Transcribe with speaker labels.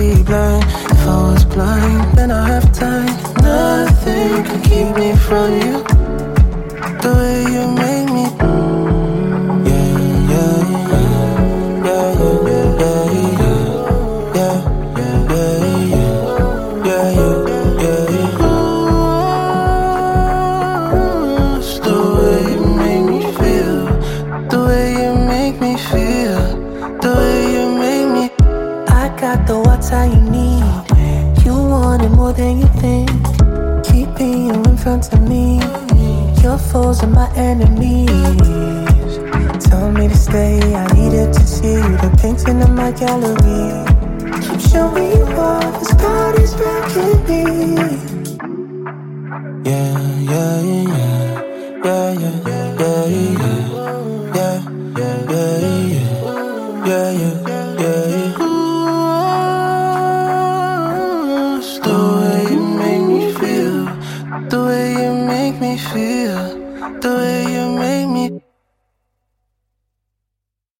Speaker 1: be blind. If I was blind, then I have time. Nothing can keep me from you. The way you make me, yeah, yeah, yeah, yeah, yeah, yeah, yeah, yeah, yeah, yeah, yeah, yeah. It's the way you make me feel, the way you make me feel, the way you make me. I got the water you need. You want it more than you think. Keeping you in front of me. Your foes are my enemies. Tell me to stay, I needed to see you. The painting in my gallery. Keep showing you off, this body's wrecking me. Yeah, yeah, yeah, yeah, yeah, yeah, yeah.